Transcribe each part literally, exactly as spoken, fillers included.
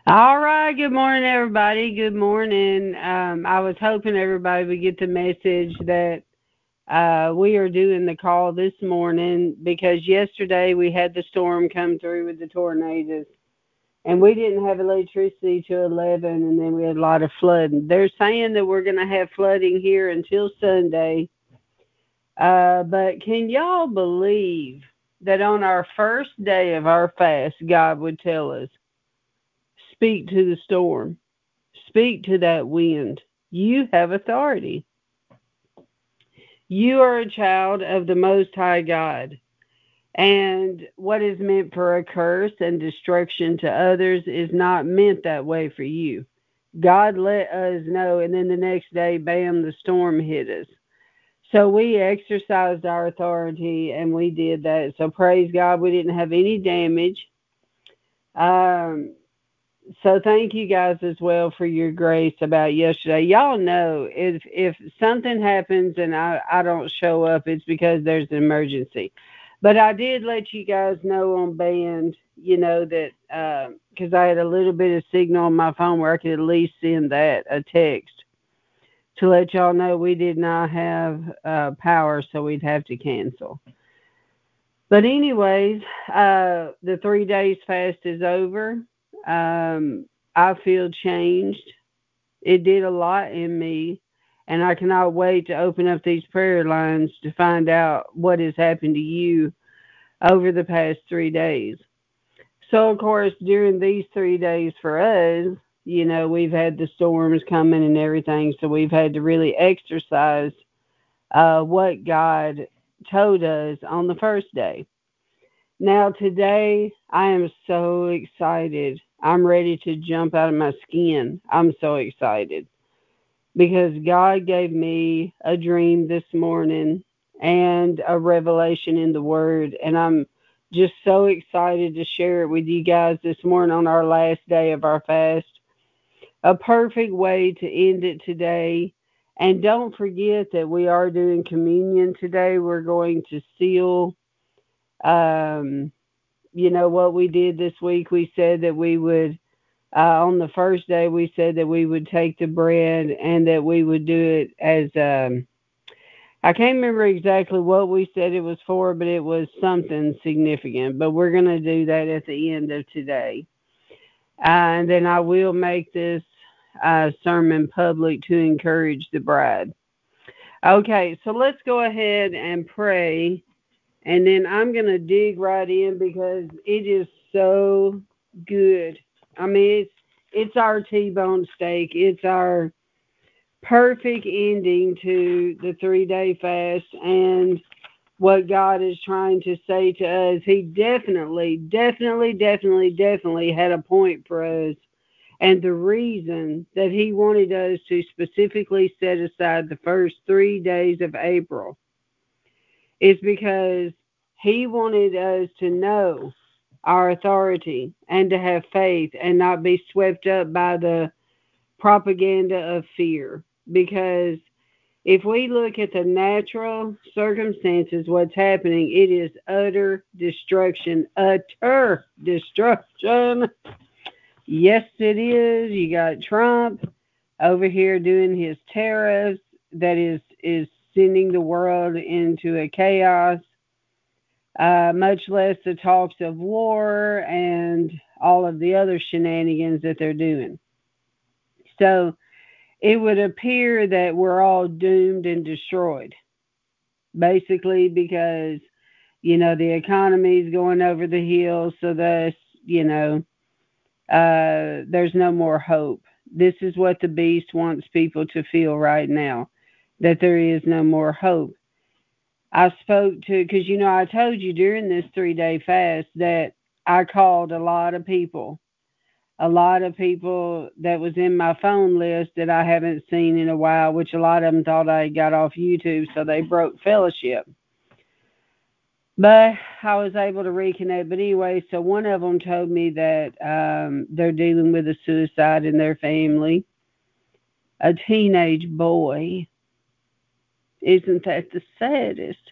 All right. Good morning, everybody. Good morning. Um, I was hoping everybody would get the message that uh, we are doing the call this morning because yesterday we had the storm come through with the tornadoes and we didn't have electricity till eleven, and then we had a lot of flooding. They're saying that we're going to have flooding here until Sunday. Uh, but can y'all believe that on our first day of our fast, God would tell us, speak to the storm? Speak to that wind. You have authority. You are a child of the Most High God. And what is meant for a curse and destruction to others is not meant that way for you. God let us know, and then the next day, bam, the storm hit us. So we exercised our authority and we did that. So praise God, we didn't have any damage. Um, So thank you guys as well for your grace about yesterday. Y'all know if if something happens and I, I don't show up, it's because there's an emergency. But I did let you guys know on band, you know, that because uh, I had a little bit of signal on my phone where I could at least send that a text to let y'all know we did not have uh, power, so we'd have to cancel. But anyways, uh, the three days fast is over. Um, I feel changed. It did a lot in me, and I cannot wait to open up these prayer lines to find out what has happened to you over the past three days. So, of course, during these three days for us, you know, we've had the storms coming and everything, so we've had to really exercise uh, what God told us on the first day. Now, today, I am so excited. I'm ready to jump out of my skin. I'm so excited because God gave me a dream this morning and a revelation in the Word, and I'm just so excited to share it with you guys this morning on our last day of our fast. A perfect way to end it today. And don't forget that we are doing communion today. We're going to seal um, you know what we did this week. We said that we would uh, on the first day we said that we would take the bread and that we would do it as um I can't remember exactly what we said it was for, but it was something significant. But we're going to do that at the end of today. Uh, and then I will make this uh, sermon public to encourage the bride. Okay, so let's go ahead and pray, and then I'm going to dig right in because it is so good. I mean, it's it's our T-bone steak. It's our perfect ending to the three-day fast and what God is trying to say to us. He definitely, definitely, definitely, definitely had a point for us. And the reason that he wanted us to specifically set aside the first three days of April is because he wanted us to know our authority and to have faith and not be swept up by the propaganda of fear. Because if we look at the natural circumstances, what's happening, it is utter destruction, utter destruction. Yes, it is. You got Trump over here doing his tariffs that is is sending the world into a chaos, uh, much less the talks of war and all of the other shenanigans that they're doing. So it would appear that we're all doomed and destroyed, basically, because, you know, the economy is going over the hill, so thus, you know, uh, there's no more hope. This is what the beast wants people to feel right now, that there is no more hope. I spoke to, because, you know, I told you during this three day fast that I called a lot of people, a lot of people that was in my phone list that I haven't seen in a while, which a lot of them thought I got off YouTube, so they broke fellowship. But I was able to reconnect. But anyway, so one of them told me that um, they're dealing with a suicide in their family, a teenage boy. Isn't that the saddest?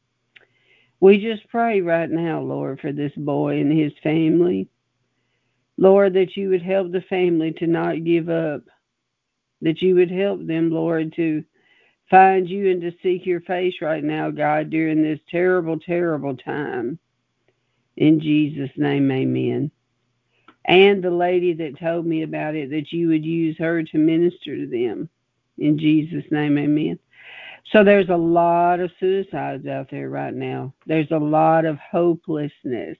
We just pray right now, Lord, for this boy and his family. Lord, that you would help the family to not give up, that you would help them, Lord, to find you and to seek your face right now, God, during this terrible, terrible time. In Jesus' name, amen. And the lady that told me about it, that you would use her to minister to them. In Jesus' name, amen. So there's a lot of suicides out there right now. There's a lot of hopelessness.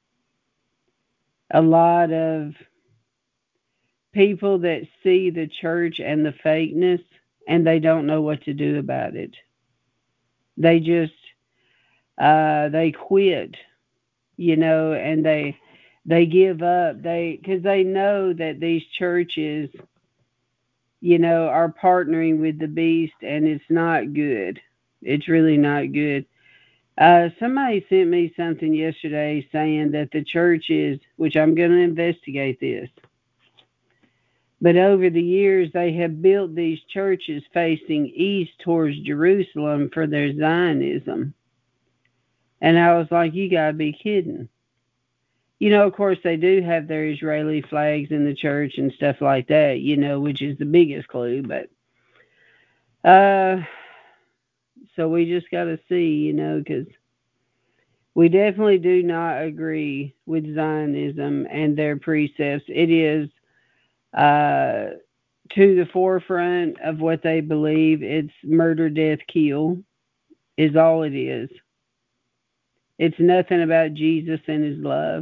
A lot of people that see the church and the fakeness and they don't know what to do about it. They just uh they quit, you know, and they they give up. They cuz they know that these churches, you know, are partnering with the beast and it's not good. It's really not good. Uh, somebody sent me something yesterday saying that the churches, which I'm going to investigate this, but over the years they have built these churches facing east towards Jerusalem for their Zionism. And I was like, you got to be kidding. You know, of course, they do have their Israeli flags in the church and stuff like that, you know, which is the biggest clue. But uh, so we just got to see, you know, because we definitely do not agree with Zionism and their precepts. It is uh, to the forefront of what they believe. It's murder, death, kill is all it is. It's nothing about Jesus and his love.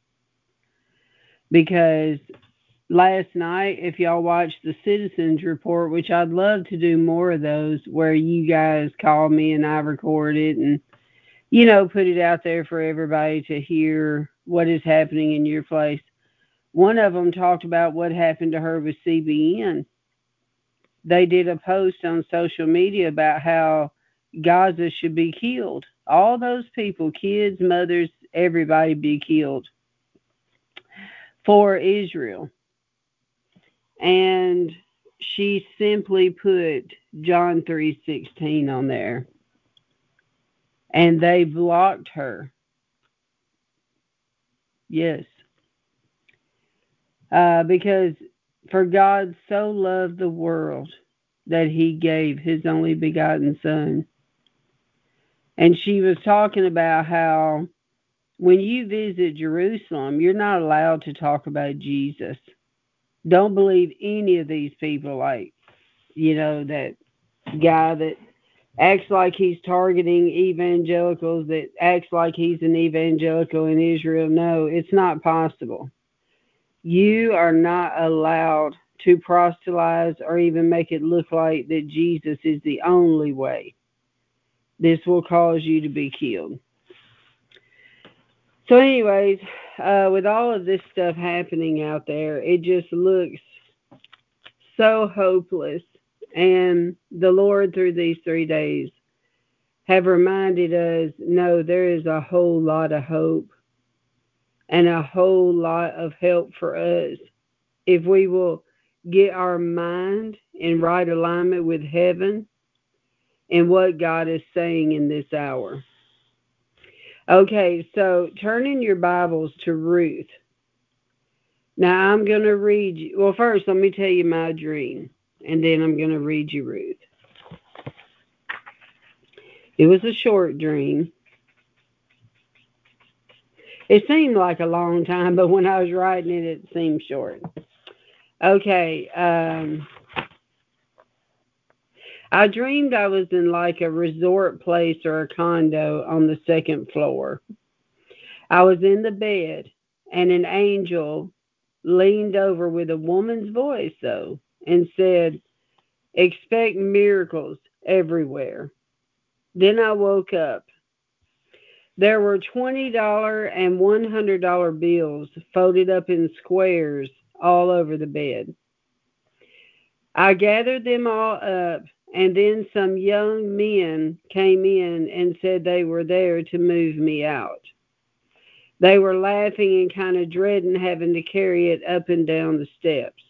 Because last night, if y'all watched the Citizens Report, which I'd love to do more of those, where you guys call me and I record it and, you know, put it out there for everybody to hear what is happening in your place. One of them talked about what happened to her with C B N. They did a post on social media about how Gaza should be killed. All those people, kids, mothers, everybody be killed for Israel. And she simply put John three sixteen on there. And they blocked her. Yes. Uh, because for God so loved the world that he gave his only begotten son. And she was talking about how when you visit Jerusalem, you're not allowed to talk about Jesus. Don't believe any of these people, like, you know, that guy that acts like he's targeting evangelicals, that acts like he's an evangelical in Israel. No, it's not possible. You are not allowed to proselytize or even make it look like that Jesus is the only way. This will cause you to be killed. So anyways, uh, with all of this stuff happening out there, it just looks so hopeless. And the Lord, through these three days, have reminded us, no, there is a whole lot of hope and a whole lot of help for us if we will get our mind in right alignment with heaven and what God is saying in this hour. Okay, so turn in your Bibles to Ruth. Now I'm going to read you. Well, first, let me tell you my dream, and then I'm going to read you Ruth. It was a short dream. It seemed like a long time, but when I was writing it, it seemed short. Okay. Um, I dreamed I was in like a resort place or a condo on the second floor. I was in the bed, and an angel leaned over with a woman's voice, though, and said, expect miracles everywhere. Then I woke up. There were twenty dollars and one hundred dollars bills folded up in squares all over the bed. I gathered them all up, and then some young men came in and said they were there to move me out. They were laughing and kind of dreading having to carry it up and down the steps.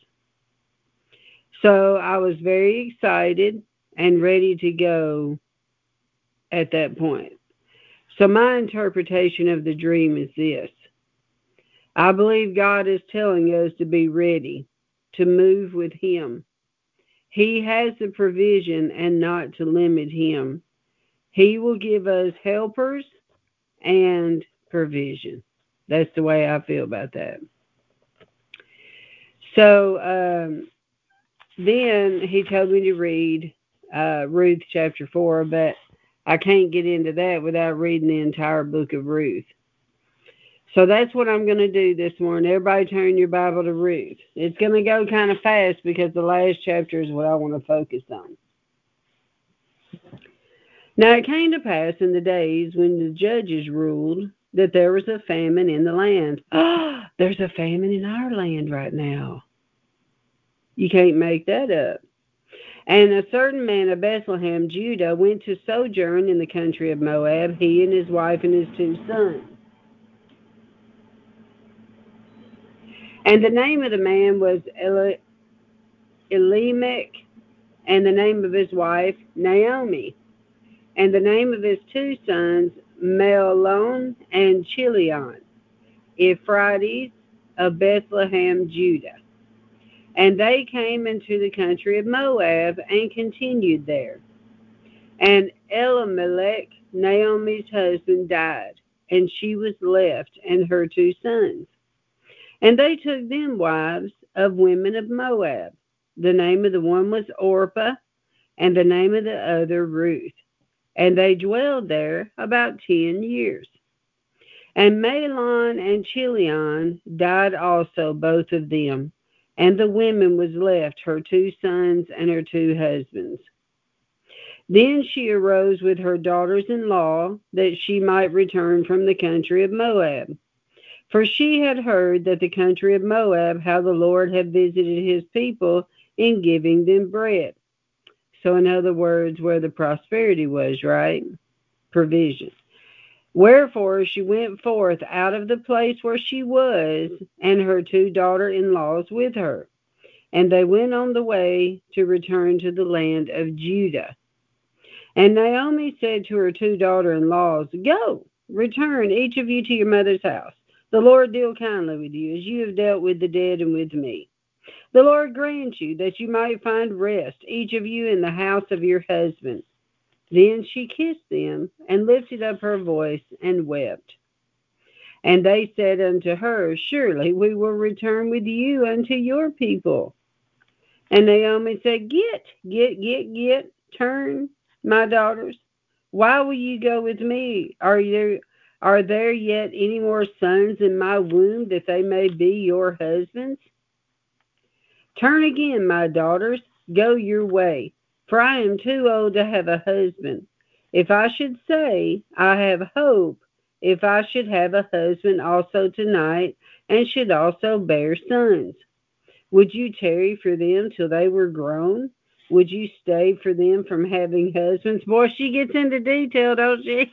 So I was very excited and ready to go at that point. So my interpretation of the dream is this. I believe God is telling us to be ready to move with Him. He has the provision and not to limit Him. He will give us helpers and provision. That's the way I feel about that. So um, then he told me to read uh, Ruth chapter four, but I can't get into that without reading the entire book of Ruth. So that's what I'm going to do this morning. Everybody turn your Bible to Ruth. It's going to go kind of fast because the last chapter is what I want to focus on. Now it came to pass in the days when the judges ruled that there was a famine in the land. Ah, there's a famine in our land right now. You can't make that up. And a certain man of Bethlehem, Judah, went to sojourn in the country of Moab, he and his wife and his two sons. And the name of the man was Eli- Elimelech, and the name of his wife, Naomi. And the name of his two sons, Mahlon and Chilion, Ephrates of Bethlehem, Judah. And they came into the country of Moab and continued there. And Elimelech, Naomi's husband, died, and she was left and her two sons. And they took them wives of women of Moab. The name of the one was Orpah, and the name of the other Ruth. And they dwelled there about ten years. And Mahlon and Chilion died also, both of them. And the woman was left, her two sons and her two husbands. Then she arose with her daughters-in-law, that she might return from the country of Moab. For she had heard that the country of Moab, how the Lord had visited his people in giving them bread. So in other words, where the prosperity was, right? Provision. Wherefore she went forth out of the place where she was, and her two daughter-in-laws with her. And they went on the way to return to the land of Judah. And Naomi said to her two daughter-in-laws, Go, return each of you to your mother's house. The Lord deal kindly with you, as you have dealt with the dead and with me. The Lord grant you that you might find rest, each of you in the house of your husband. Then she kissed them, and lifted up her voice, and wept. And they said unto her, Surely we will return with you unto your people. And Naomi said, Get, get, get, get, turn, my daughters. Why will you go with me? Are there, are there yet any more sons in my womb, that they may be your husbands? Turn again, my daughters, go your way, for I am too old to have a husband. If I should say, I have hope, if I should have a husband also tonight, and should also bear sons. Would you tarry for them till they were grown? Would you stay for them from having husbands? Boy, she gets into detail, don't she?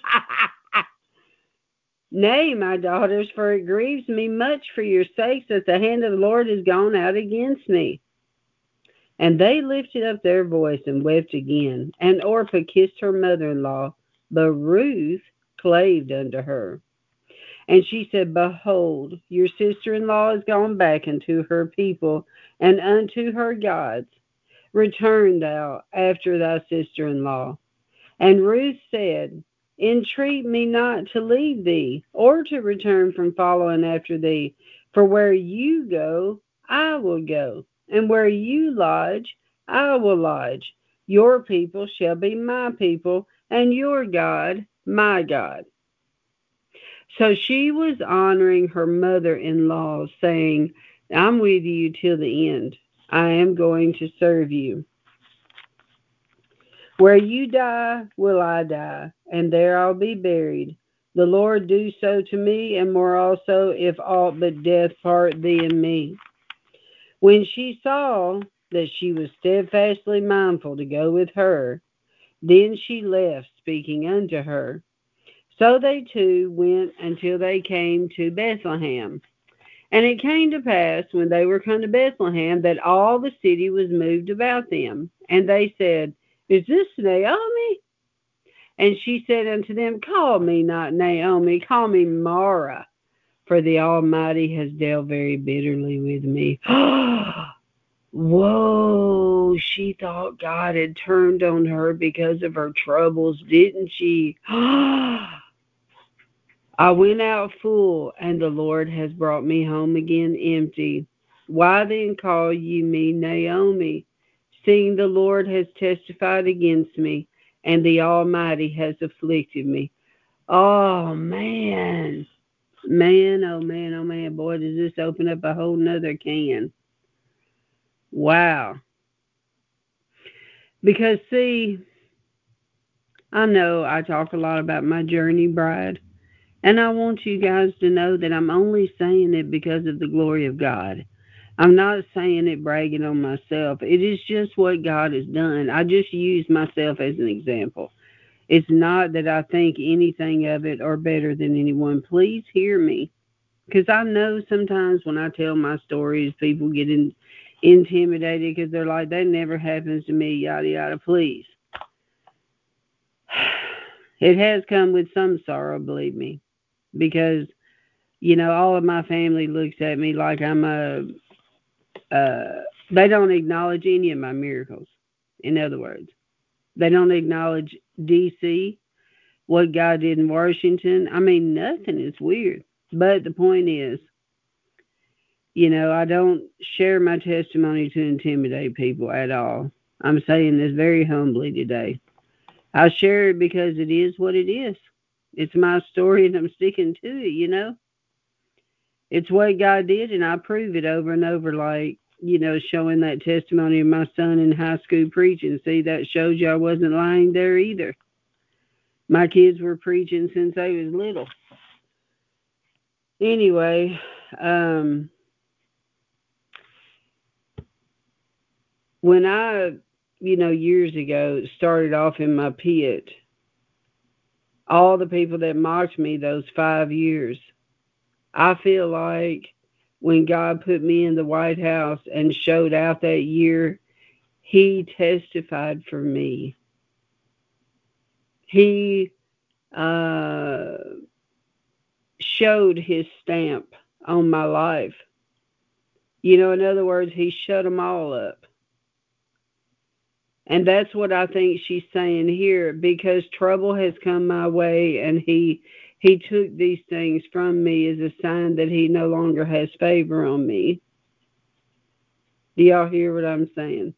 Nay, my daughters, for it grieves me much for your sakes that the hand of the Lord is gone out against me. And they lifted up their voice and wept again. And Orpah kissed her mother-in-law, but Ruth claved unto her. And she said, Behold, your sister-in-law is gone back unto her people and unto her gods. Return thou after thy sister-in-law. And Ruth said, Entreat me not to leave thee, or to return from following after thee. For where you go, I will go, and where you lodge, I will lodge. Your people shall be my people, and your God, my God. So she was honoring her mother-in-law, saying, I'm with you till the end. I am going to serve you. Where you die, will I die, and there I'll be buried. The Lord do so to me, and more also, if aught but death part thee and me. When she saw that she was steadfastly mindful to go with her, then she left, speaking unto her. So they two went until they came to Bethlehem. And it came to pass, when they were come to Bethlehem, that all the city was moved about them. And they said, Is this Naomi? And she said unto them, Call me not Naomi, call me Mara. for the Almighty has dealt very bitterly with me. Whoa, she thought God had turned on her because of her troubles, didn't she? I went out full, and the Lord has brought me home again empty. Why then call ye me Naomi, seeing the Lord has testified against me, and the Almighty has afflicted me? Oh, man. Man, oh, man, oh, man. Boy, does this open up a whole nother can. Wow. Because, see, I know I talk a lot about my journey, Bride, and I want you guys to know that I'm only saying it because of the glory of God. I'm not saying it bragging on myself. It is just what God has done. I just use myself as an example. It's not that I think anything of it or better than anyone. Please hear me. Because I know sometimes when I tell my stories, people get in, intimidated because they're like, that never happens to me, yada, yada. Please. It has come with some sorrow, believe me. Because, you know, all of my family looks at me like I'm a, uh, they don't acknowledge any of my miracles. In other words, they don't acknowledge D C, what God did in Washington. I mean, nothing is weird. But the point is, you know, I don't share my testimony to intimidate people at all. I'm saying this very humbly today. I share it because it is what it is. It's my story and I'm sticking to it, you know. It's what God did, and I prove it over and over, like, you know, showing that testimony of my son in high school preaching. See, that shows you I wasn't lying there either. My kids were preaching since they was little. Anyway, um, when I, you know, years ago started off in my pit, all the people that mocked me those five years, I feel like when God put me in the White House and showed out that year, he testified for me. He uh, showed his stamp on my life. You know, in other words, he shut them all up. And that's what I think she's saying here, because trouble has come my way and he he took these things from me as a sign that he no longer has favor on me. Do y'all hear what I'm saying?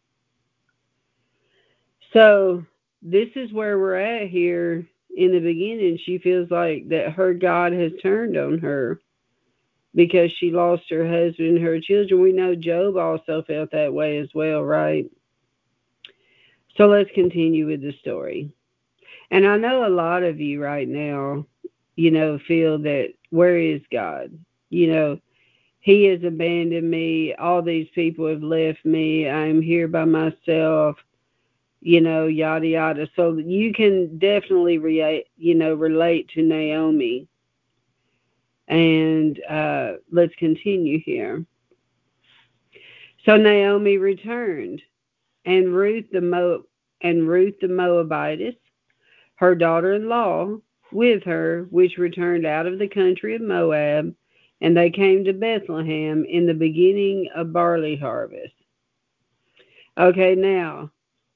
So this is where we're at here in the beginning. She feels like that her God has turned on her because she lost her husband and her children. We know Job also felt that way as well, right? So let's continue with the story. And I know a lot of you right now, you know, feel that, where is God? You know, he has abandoned me. All these people have left me. I'm here by myself, you know, yada, yada. So you can definitely, re- you know, relate to Naomi. And uh, let's continue here. So Naomi returned, and Ruth the Mo- and Ruth the Moabitess, her daughter-in-law, with her, which returned out of the country of Moab, and they came to Bethlehem in the beginning of barley harvest. Okay, now,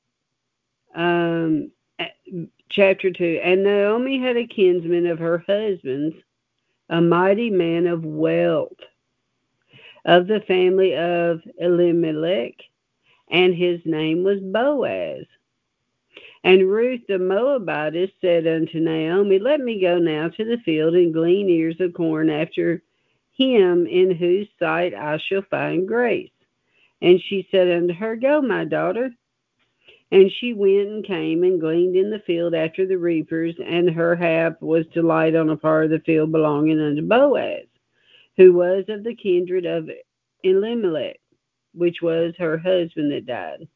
um, chapter two. And Naomi had a kinsman of her husband's, a mighty man of wealth, of the family of Elimelech, and his name was Boaz. And Ruth the Moabitess said unto Naomi, Let me go now to the field and glean ears of corn after him in whose sight I shall find grace. And she said unto her, Go, my daughter. And she went and came and gleaned in the field after the reapers, and her hap was to light on a part of the field belonging unto Boaz, who was of the kindred of Elimelech, which was her husband that died,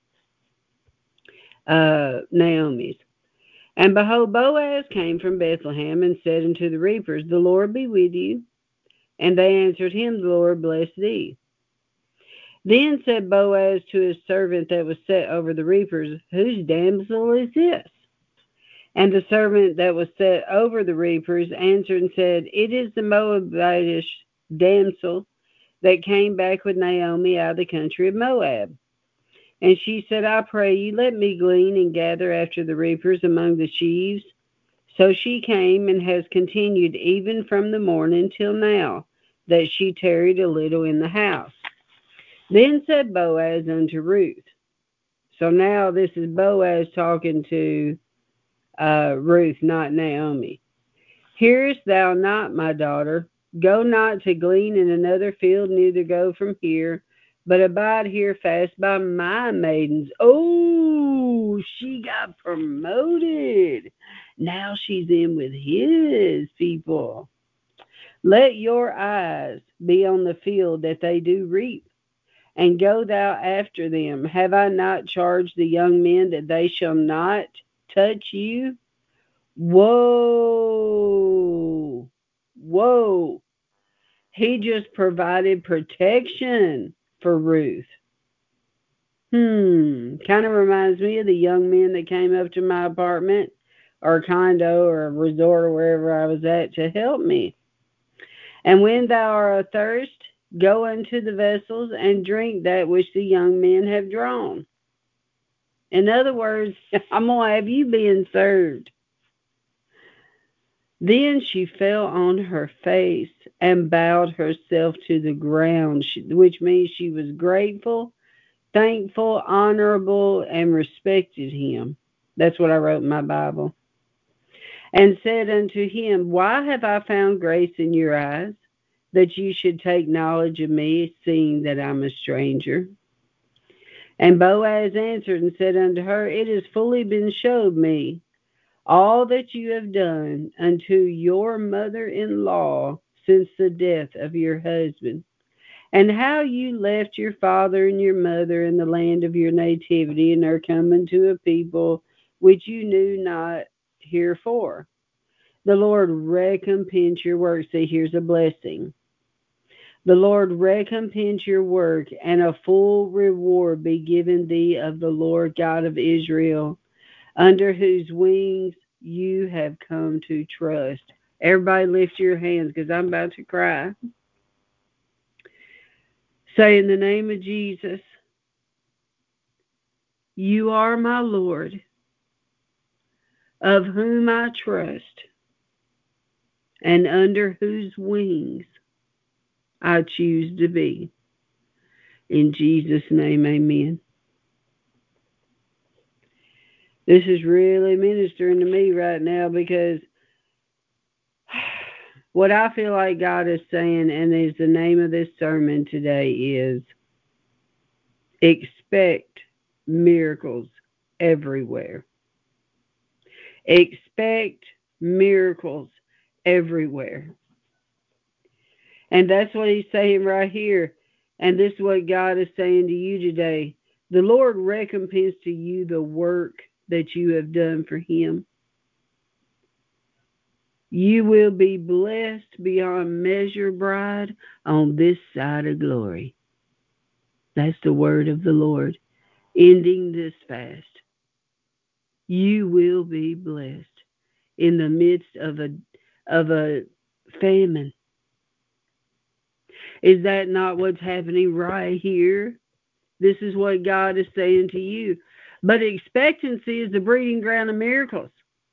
uh, Naomi's. And behold, Boaz came from Bethlehem and said unto the reapers, The Lord be with you. And they answered him, The Lord bless thee. Then said Boaz to his servant that was set over the reapers, Whose damsel is this? And the servant that was set over the reapers answered and said, It is the Moabitish damsel that came back with Naomi out of the country of Moab. And she said, I pray you, let me glean and gather after the reapers among the sheaves. So she came and has continued even from the morning till now, that she tarried a little in the house. Then said Boaz unto Ruth. So now this is Boaz talking to uh, Ruth, not Naomi. Hearest thou not, my daughter? Go not to glean in another field, neither go from here, but abide here fast by my maidens. Oh, she got promoted. Now she's in with his people. Let your eyes be on the field that they do reap, and go thou after them. Have I not charged the young men that they shall not touch you? Whoa, whoa. He just provided protection for Ruth. Hmm, kind of reminds me of the young men that came up to my apartment or condo or resort or wherever I was at to help me. And when thou art athirst, go unto the vessels and drink that which the young men have drawn. In other words, I'm going to have you being served. Then she fell on her face and bowed herself to the ground, which means she was grateful, thankful, honorable, and respected him. That's what I wrote in my Bible. And said unto him, Why have I found grace in your eyes, that you should take knowledge of me, seeing that I'm a stranger? And Boaz answered and said unto her, It has fully been showed me all that you have done unto your mother-in-law since the death of your husband, and how you left your father and your mother in the land of your nativity, and are come unto a people which you knew not herefore. The Lord recompense your work. See, here's a blessing. The Lord recompense your work, and a full reward be given thee of the Lord God of Israel, under whose wings you have come to trust. Everybody lift your hands, because I'm about to cry. Say, in the name of Jesus, you are my Lord, of whom I trust, and under whose wings I choose to be. In Jesus' name, amen. This is really ministering to me right now, because what I feel like God is saying, and is the name of this sermon today, is expect miracles everywhere. Expect miracles everywhere. And that's what he's saying right here. And this is what God is saying to you today. The Lord recompense to you the work that you have done for him. You will be blessed beyond measure, bride, on this side of glory. That's the word of the Lord, ending this fast. You will be blessed in the midst of a of a famine. Is that not what's happening right here? This is what God is saying to you. But expectancy is the breeding ground of miracles.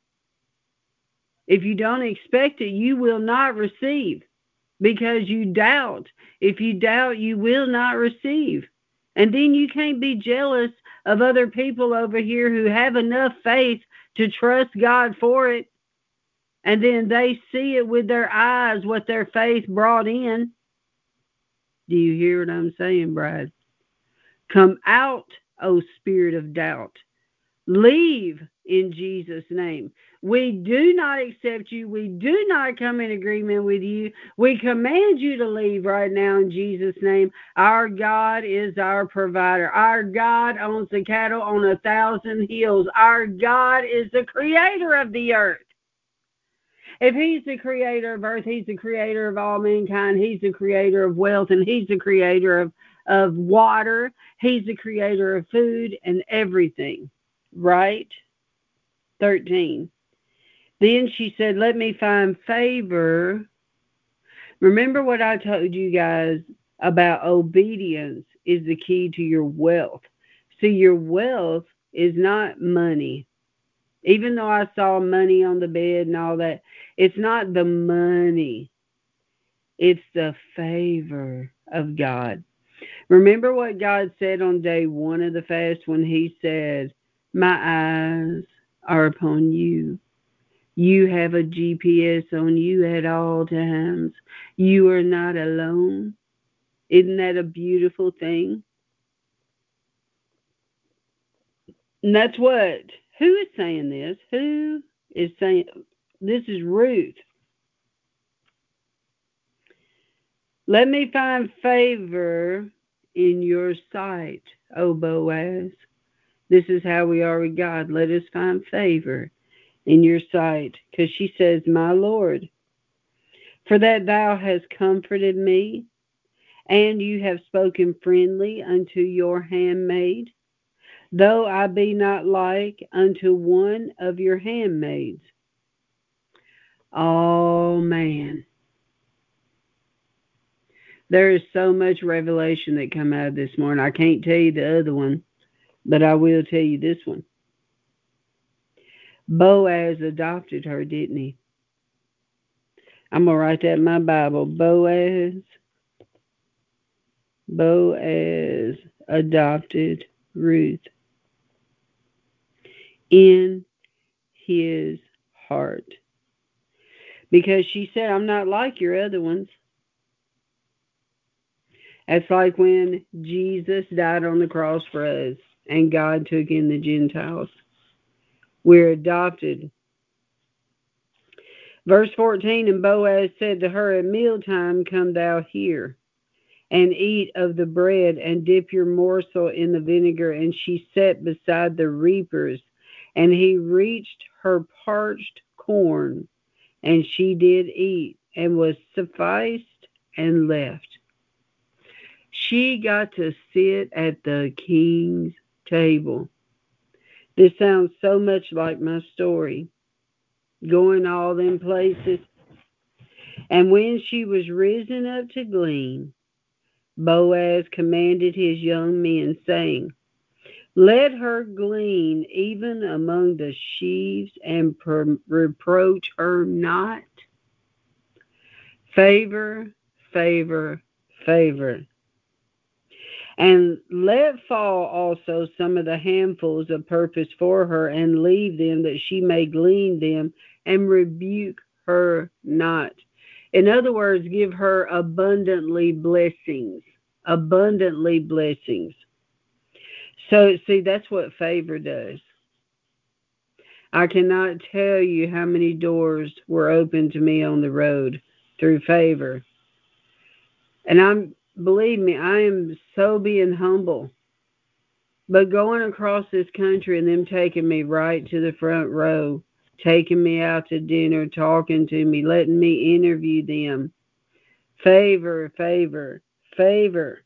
If you don't expect it, you will not receive, because you doubt. If you doubt, you will not receive. And then you can't be jealous of other people over here who have enough faith to trust God for it. And then they see it with their eyes, what their faith brought in. Do you hear what I'm saying, bride? Come out, O spirit of doubt. Leave in Jesus' name. We do not accept you. We do not come in agreement with you. We command you to leave right now in Jesus' name. Our God is our provider. Our God owns the cattle on a thousand hills. Our God is the creator of the earth. If he's the creator of earth, he's the creator of all mankind. He's the creator of wealth, and he's the creator of, of water. He's the creator of food and everything. Right? thirteen. Then she said, let me find favor Remember what I told you guys about obedience is the key to your wealth. See, your wealth is not money. Even though I saw money on the bed and all that, it's not the money, it's the favor of God. Remember what God said on day one of the fast when He said, "My eyes are upon you. You have a G P S on you at all times. You are not alone." Isn't that a beautiful thing? And that's what, who is saying this? Who is saying, this is Ruth. Let me find favor in your sight, O Boaz. This is how we are with God. Let us find favor in your sight. Because she says, "My Lord, for that thou hast comforted me, and you have spoken friendly unto your handmaid, though I be not like unto one of your handmaids." Oh, man. There is so much revelation that come out of this morning. I can't tell you the other one, but I will tell you this one. Boaz adopted her, didn't he? I'm going to write that in my Bible. Boaz, Boaz adopted Ruth in his heart. Because she said, "I'm not like your other ones." It's like when Jesus died on the cross for us and God took in the Gentiles. We're adopted. Verse fourteen, and Boaz said to her, "At mealtime come thou here, and eat of the bread, and dip your morsel in the vinegar." And she sat beside the reapers, and he reached her parched corn, and she did eat, and was sufficed, and left. She got to sit at the king's table. This sounds so much like my story, going all them places. And when she was risen up to glean, Boaz commanded his young men, saying, "Let her glean even among the sheaves, and per- reproach her not." Favor, favor, favor. And let fall also some of the handfuls of purpose for her, and leave them, that she may glean them, and rebuke her not. In other words, give her abundantly blessings. Abundantly blessings. So, see, that's what favor does. I cannot tell you how many doors were opened to me on the road through favor. And I'm, believe me, I am so being humble. But going across this country and them taking me right to the front row, taking me out to dinner, talking to me, letting me interview them. Favor, favor, favor.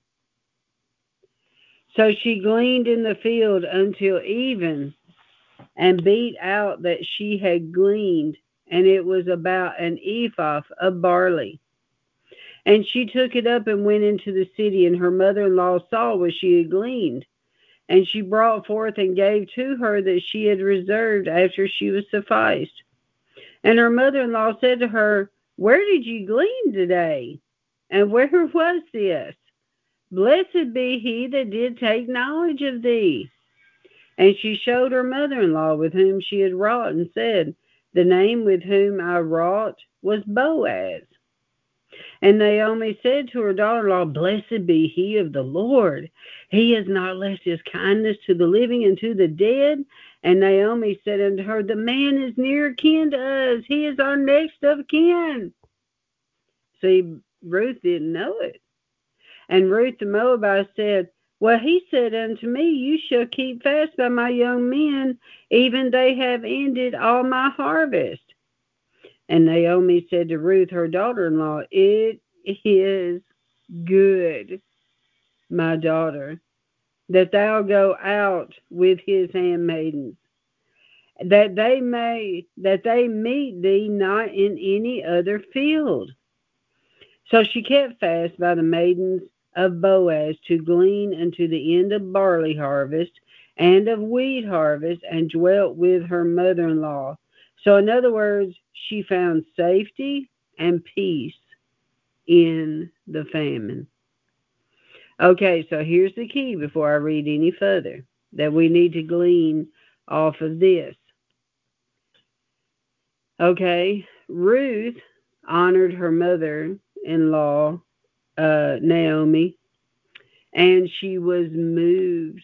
So she gleaned in the field until even, and beat out that she had gleaned, and it was about an ephah of barley. And she took it up and went into the city, and her mother-in-law saw what she had gleaned. And she brought forth and gave to her that she had reserved after she was sufficed. And her mother-in-law said to her, "Where did you glean today? And where was this? Blessed be he that did take knowledge of thee." And she showed her mother-in-law with whom she had wrought, and said, "The name with whom I wrought was Boaz." And Naomi said to her daughter-in-law, "Blessed be he of the Lord. He has not left his kindness to the living and to the dead." And Naomi said unto her, "The man is near kin to us. He is our next of kin." See, Ruth didn't know it. And Ruth the Moabite said, "Well, he said unto me, You shall keep fast by my young men, even they have ended all my harvest." And Naomi said to Ruth, her daughter-in-law, "It is good, my daughter, that thou go out with his handmaidens, that they may that they meet thee not in any other field." So she kept fast by the maidens of Boaz to glean unto the end of barley harvest and of wheat harvest, and dwelt with her mother-in-law. So in other words, she found safety and peace in the famine. Okay, so here's the key before I read any further that we need to glean off of this. Okay, Ruth honored her mother-in-law, uh, Naomi, and she was moved.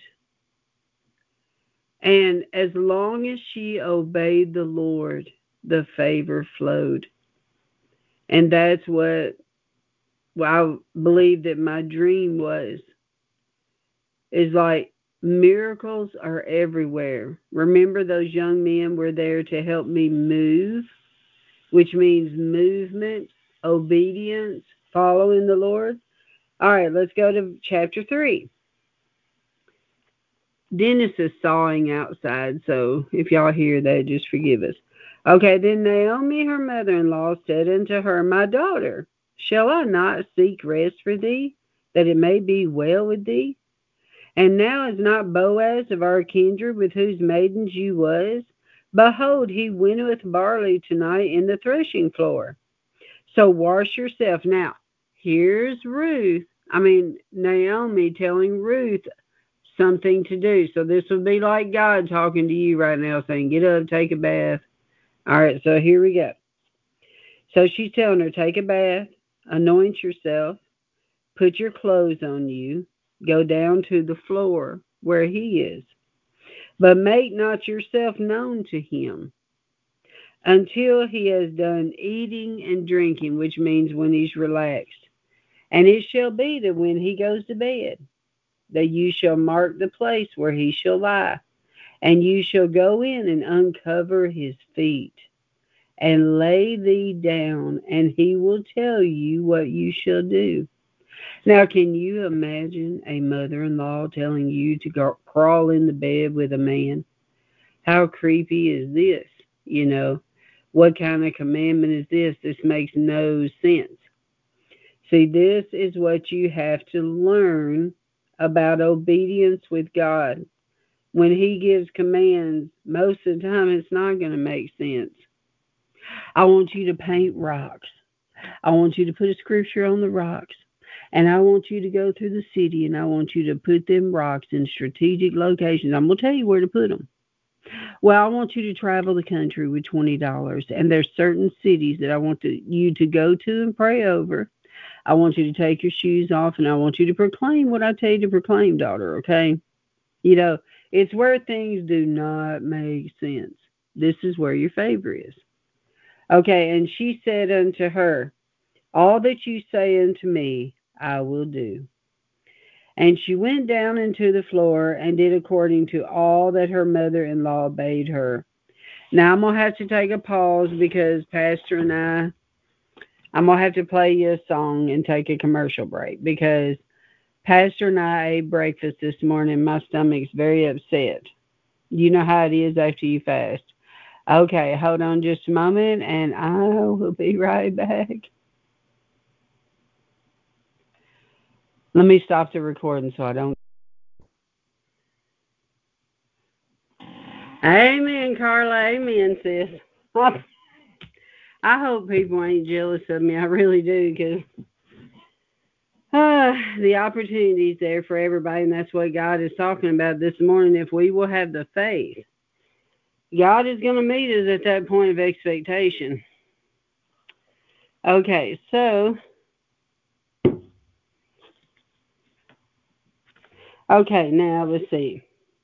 And as long as she obeyed the Lord, the favor flowed. And that's what well, I believe that my dream was. Is like miracles are everywhere. Remember, those young men were there to help me move, which means movement, obedience, following the Lord. All right, let's go to chapter three. Dennis is sawing outside, so if y'all hear that, just forgive us. Okay, then Naomi, her mother-in-law, said unto her, My daughter, shall I not seek rest for thee, that it may be well with thee? And now is not Boaz of our kindred, with whose maidens you was? Behold, he winnoweth barley tonight in the threshing floor. So wash yourself. Now, here's Ruth, I mean, Naomi telling Ruth something to do. So this would be like God talking to you right now, saying, get up, take a bath. All right, so here we go. So she's telling her, take a bath, anoint yourself, put your clothes on you, go down to the floor where he is, but make not yourself known to him until he has done eating and drinking, which means when he's relaxed. And it shall be that when he goes to bed, that you shall mark the place where he shall lie, and you shall go in and uncover his feet, and lay thee down, and he will tell you what you shall do. Now, can you imagine a mother-in-law telling you to go crawl in the bed with a man? How creepy is this? You know, what kind of commandment is this? This makes no sense. See, this is what you have to learn about obedience with God. When he gives commands, most of the time it's not going to make sense. I want you to paint rocks. I want you to put a scripture on the rocks. And I want you to go through the city, and I want you to put them rocks in strategic locations. I'm going to tell you where to put them. Well, I want you to travel the country with twenty dollars, and there's certain cities that I want to, you to go to and pray over. I want you to take your shoes off, and I want you to proclaim what I tell you to proclaim, daughter, okay? You know, it's where things do not make sense. This is where your favor is. Okay, and she said unto her, all that you say unto me, I will do. And she went down into the floor and did according to all that her mother-in-law bade her. Now I'm going to have to take a pause because Pastor and I, I'm going to have to play you a song and take a commercial break because Pastor and I ate breakfast this morning. My stomach's very upset. You know how it is after you fast. Okay, hold on just a moment and I will be right back. Let me stop the recording so I don't. Amen, Carla. Amen, sis. I hope people ain't jealous of me. I really do, because uh, the opportunity is there for everybody, and that's what God is talking about this morning. If we will have the faith, God is going to meet us at that point of expectation. Okay, so, okay, now let's see.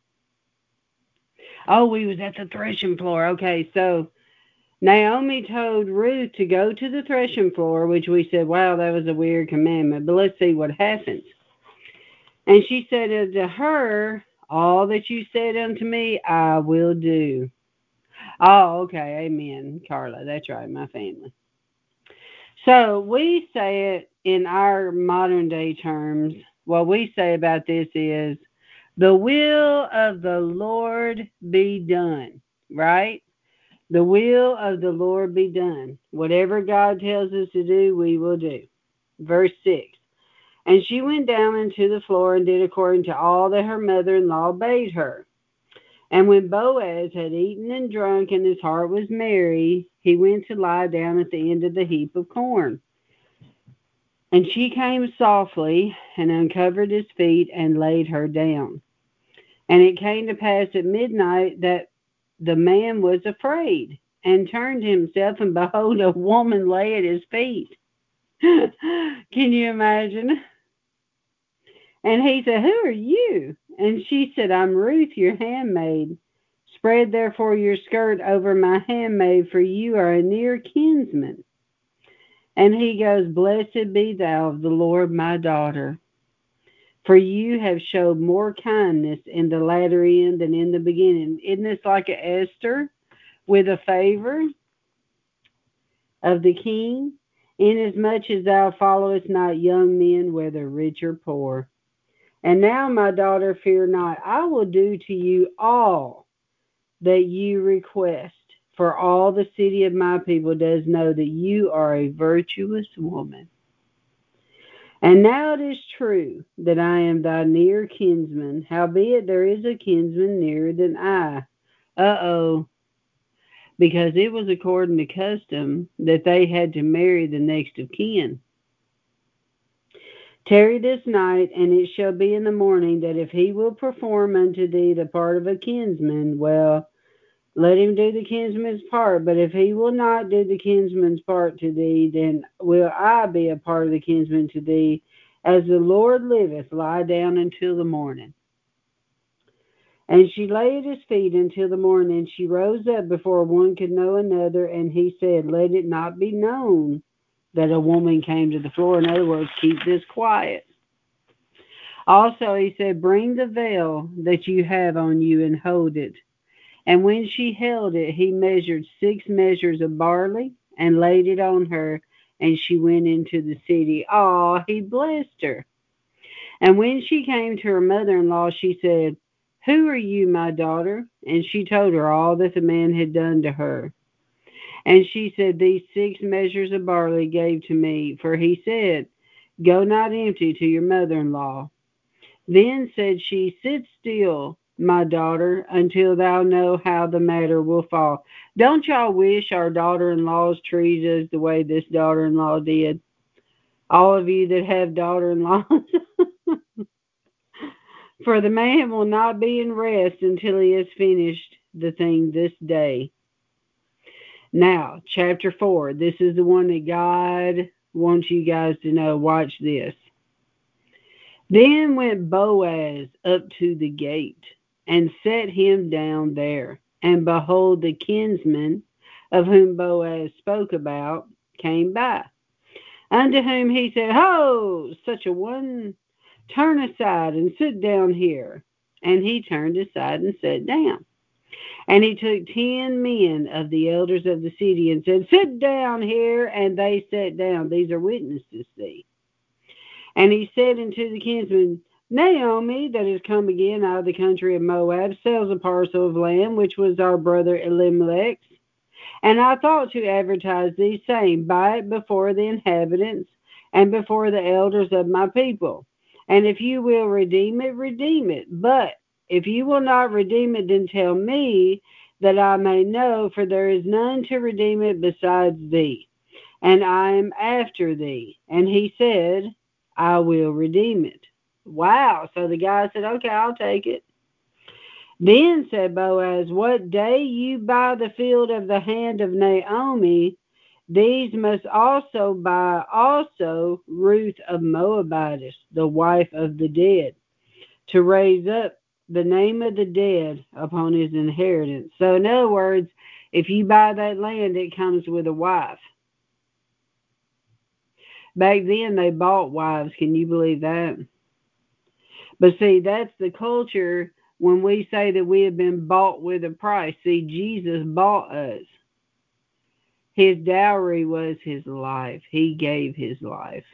Oh, we was at the threshing floor. Okay, so Naomi told Ruth to go to the threshing floor, which we said, wow, that was a weird commandment, but let's see what happens. And she said unto her, all that you said unto me, I will do. Oh, okay, amen, Carla. That's right, my family. So we say it in our modern day terms. What we say about this is, the will of the Lord be done, right? The will of the Lord be done. Whatever God tells us to do, we will do. Verse six. And she went down into the floor and did according to all that her mother-in-law bade her. And when Boaz had eaten and drunk and his heart was merry, he went to lie down at the end of the heap of corn. And she came softly and uncovered his feet and laid her down. And it came to pass at midnight that the man was afraid and turned himself, and behold, a woman lay at his feet. Can you imagine? And he said, who are you? And she said, I'm Ruth, your handmaid. Spread therefore your skirt over my handmaid, for you are a near kinsman. And he goes, blessed be thou of the Lord, my daughter, for you have showed more kindness in the latter end than in the beginning. Isn't this like a Esther with a favor of the king? Inasmuch as thou followest not young men, whether rich or poor. And now, my daughter, fear not. I will do to you all that you request, for all the city of my people does know that you are a virtuous woman. And now it is true that I am thy near kinsman, howbeit there is a kinsman nearer than I. Uh-oh. Because it was according to custom that they had to marry the next of kin. Tarry this night, and it shall be in the morning that if he will perform unto thee the part of a kinsman, well, let him do the kinsman's part. But if he will not do the kinsman's part to thee, then will I be a part of the kinsman to thee. As the Lord liveth, lie down until the morning. And she lay at his feet until the morning, and she rose up before one could know another, and he said, let it not be known that a woman came to the floor. In other words, keep this quiet. Also, he said, bring the veil that you have on you and hold it. And when she held it, he measured six measures of barley and laid it on her, and she went into the city. Oh, he blessed her. And when she came to her mother-in-law, she said, who are you, my daughter? And she told her all that the man had done to her. And she said, these six measures of barley gave to me, for he said, go not empty to your mother-in-law. Then said she, sit still, my daughter, until thou know how the matter will fall. Don't y'all wish our daughter-in-laws treated us the way this daughter-in-law did? All of you that have daughter-in-laws. For the man will not be in rest until he has finished the thing this day. Now, chapter four. This is the one that God wants you guys to know. Watch this. Then went Boaz up to the gate and set him down there. And behold, the kinsman of whom Boaz spoke about came by, unto whom he said, ho, such a one, turn aside and sit down here. And he turned aside and sat down. And he took ten men of the elders of the city and said, sit down here. And they sat down. These are witnesses, see. And he said unto the kinsman, Naomi, that is come again out of the country of Moab, sells a parcel of land, which was our brother Elimelech's. And I thought to advertise thee, saying, buy it before the inhabitants and before the elders of my people. And if you will redeem it, redeem it. But if you will not redeem it, then tell me, that I may know, for there is none to redeem it besides thee, and I am after thee. And he said, I will redeem it. Wow. So the guy said, okay, I'll take it. Then said Boaz, what day you buy the field of the hand of Naomi, these must also buy also Ruth of Moabitess, the wife of the dead, to raise up the name of the dead upon his inheritance. So in other words, if you buy that land, it comes with a wife. Back then, they bought wives. Can you believe that? But see, that's the culture when we say that we have been bought with a price. See, Jesus bought us. His dowry was his life. He gave his life.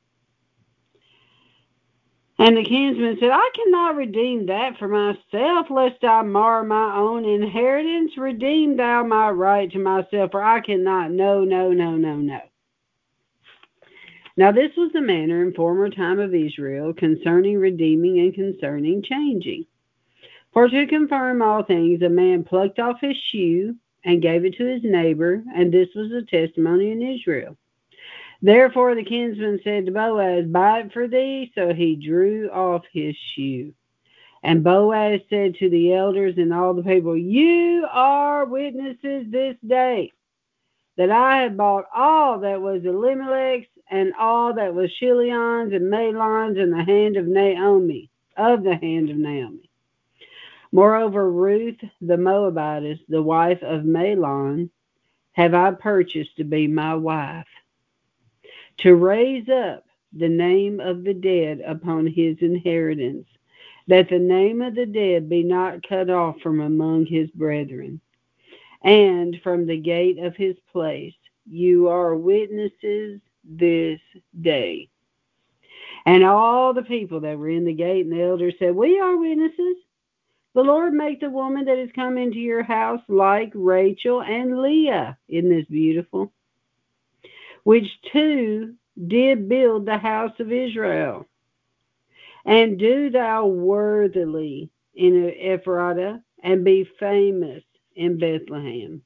And the kinsman said, I cannot redeem that for myself, lest I mar my own inheritance. Redeem thou my right to myself, for I cannot. No, no, no, no, no. Now this was the manner in former time of Israel concerning redeeming and concerning changing. For to confirm all things, a man plucked off his shoe and gave it to his neighbor, and this was a testimony in Israel. Therefore the kinsman said to Boaz, Buy it for thee. So he drew off his shoe. And Boaz said to the elders and all the people, You are witnesses this day that I have bought all that was Elimelech's and all that was Chilion's and Mahlon's in the hand of Naomi, of the hand of Naomi. Moreover, Ruth the Moabitess, the wife of Mahlon, have I purchased to be my wife, to raise up the name of the dead upon his inheritance, that the name of the dead be not cut off from among his brethren, and from the gate of his place. You are witnesses this day. And all the people that were in the gate and the elders said, We are witnesses. The Lord make the woman that has come into your house like Rachel and Leah. Isn't this beautiful? Which two did build the house of Israel. And do thou worthily in Ephrathah, and be famous in Bethlehem.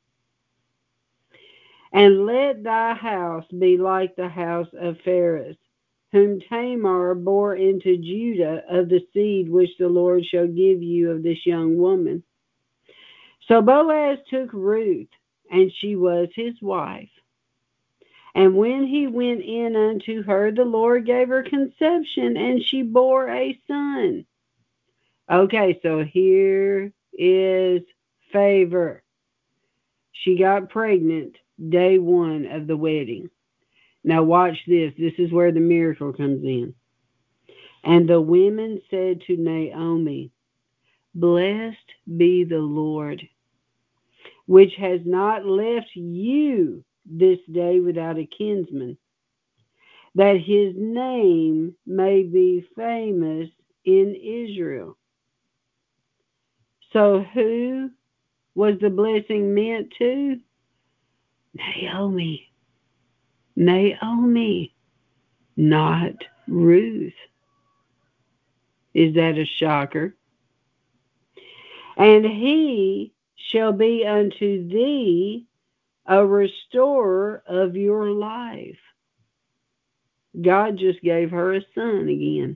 And let thy house be like the house of Pharez, whom Tamar bore into Judah of the seed which the Lord shall give you of this young woman. So Boaz took Ruth, and she was his wife. And when he went in unto her, the Lord gave her conception, and she bore a son. Okay, so here is favor. She got pregnant day one of the wedding. Now watch this. This is where the miracle comes in. And the women said to Naomi, Blessed be the Lord, which has not left you this day without a kinsman, that his name may be famous in Israel. So who was the blessing meant to? Naomi. Naomi, not Ruth. Is that a shocker? And he shall be unto thee a restorer of your life. God just gave her a son again.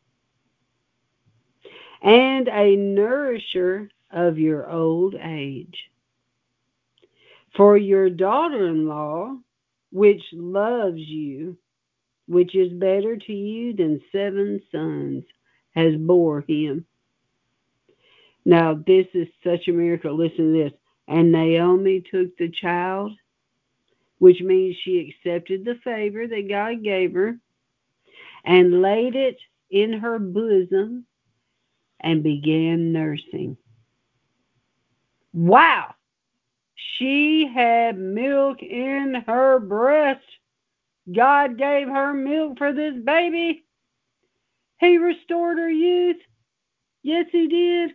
And a nourisher of your old age. For your daughter-in-law, which loves you, which is better to you than seven sons, has bore him. Now, this is such a miracle. Listen to this. And Naomi took the child, which means she accepted the favor that God gave her, and laid it in her bosom and began nursing. Wow! She had milk in her breast. God gave her milk for this baby. He restored her youth. Yes, he did.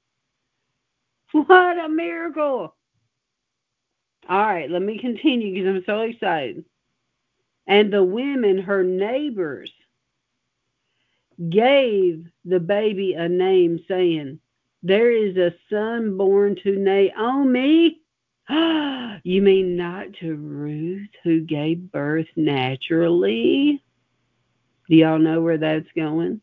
What a miracle. All right, let me continue because I'm so excited. And the women, her neighbors, gave the baby a name, saying, There is a son born to Naomi. You mean not to Ruth, who gave birth naturally? Do y'all know where that's going?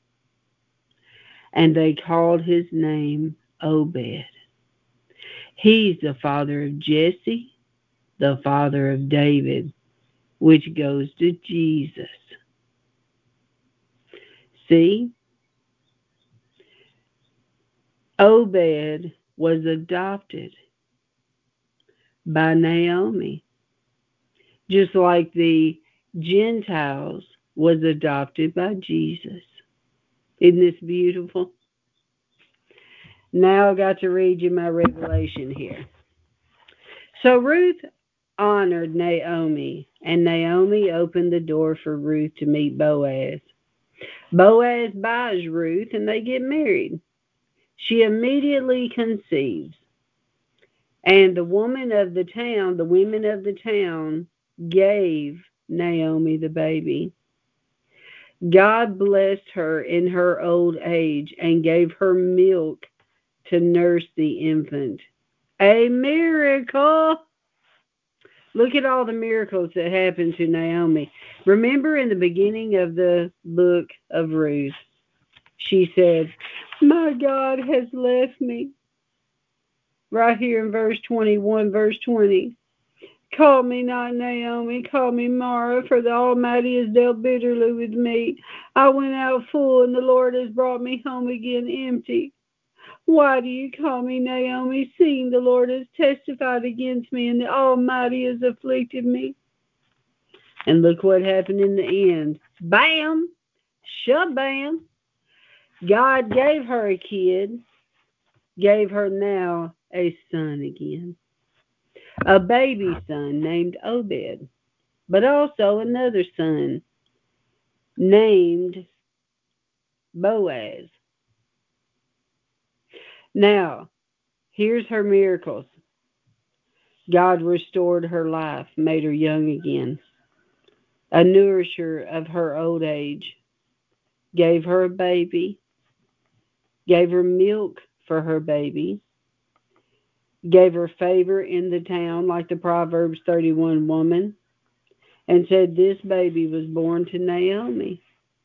And they called his name Obed. He's the father of Jesse, the father of David, which goes to Jesus. See? Obed was adopted by Naomi, just like the Gentiles was adopted by Jesus. Isn't this beautiful? Now I got to read you my revelation here. So Ruth honored Naomi, and Naomi opened the door for Ruth to meet Boaz. Boaz buys Ruth, and they get married. She immediately conceives. And the woman of the town, the women of the town, gave Naomi the baby. God blessed her in her old age and gave her milk to nurse the infant. A miracle! Look at all the miracles that happened to Naomi. Remember in the beginning of the book of Ruth, she said, "My God has left me." Right here in verse twenty-one, verse twenty. "Call me not Naomi, call me Mara, for the Almighty has dealt bitterly with me. I went out full, and the Lord has brought me home again empty. Why do you call me Naomi, seeing the Lord has testified against me, and the Almighty has afflicted me?" And look what happened in the end. Bam! Shabam! God gave her a kid, gave her now a son again. A baby son named Obed, but also another son named Boaz. Now, here's her miracles. God restored her life, made her young again, a nourisher of her old age, gave her a baby, gave her milk for her baby, gave her favor in the town like the Proverbs thirty-one woman, and said this baby was born to Naomi.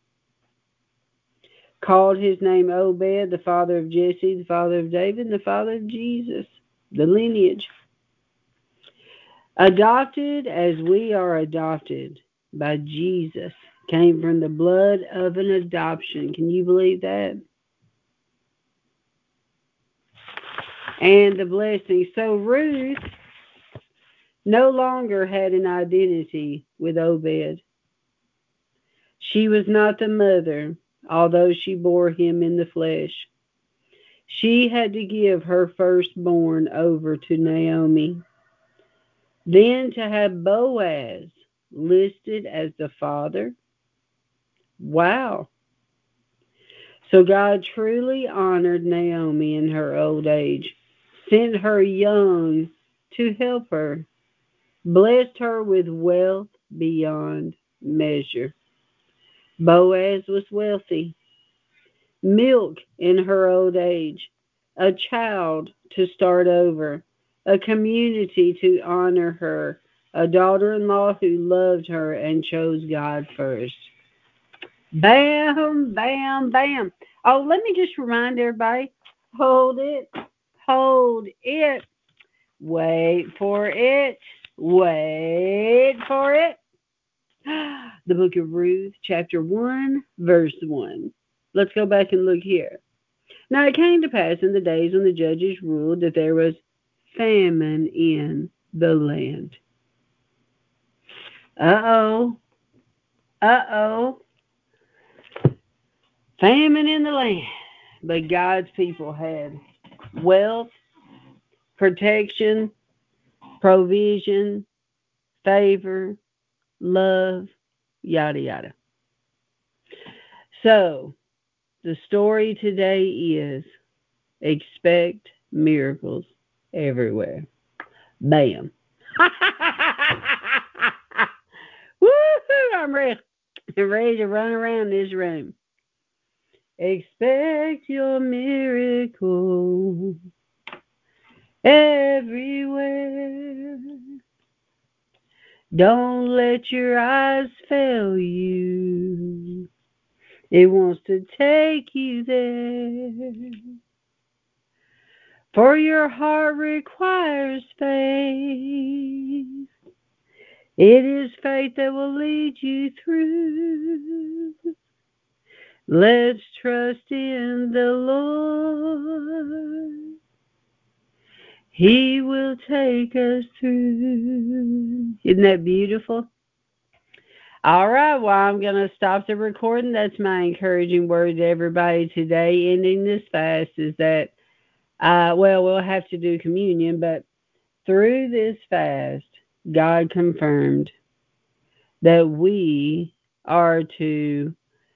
Called his name Obed, the father of Jesse, the father of David, and the father of Jesus, the lineage. Adopted as we are adopted by Jesus, came from the blood of an adoption. Can you believe that? And the blessing. So Ruth no longer had an identity with Obed. She was not the mother, although she bore him in the flesh. She had to give her firstborn over to Naomi. Then to have Boaz listed as the father. Wow. So God truly honored Naomi in her old age, sent her young to help her, blessed her with wealth beyond measure. Boaz was wealthy, milk in her old age, a child to start over, a community to honor her, a daughter-in-law who loved her and chose God first. Bam, bam, bam. Oh, let me just remind everybody, hold it, hold it, wait for it, wait for it. The book of Ruth, chapter one, verse one. Let's go back and look here. Now it came to pass in the days when the judges ruled that there was famine in the land. Uh-oh. Uh-oh. Famine in the land. But God's people had wealth, protection, provision, favor, love, yada, yada. So, the story today is expect miracles everywhere. Bam. Woohoo! I'm ready. I'm ready to run around this room. Expect your miracle everywhere. Don't let your eyes fail you. It wants to take you there. For your heart requires faith. It is faith that will lead you through. Let's trust in the Lord. He will take us through. Isn't that beautiful? All right, well, I'm going to stop the recording. That's my encouraging word to everybody today. Ending this fast is that, uh, well, we'll have to do communion, but through this fast, God confirmed that we are to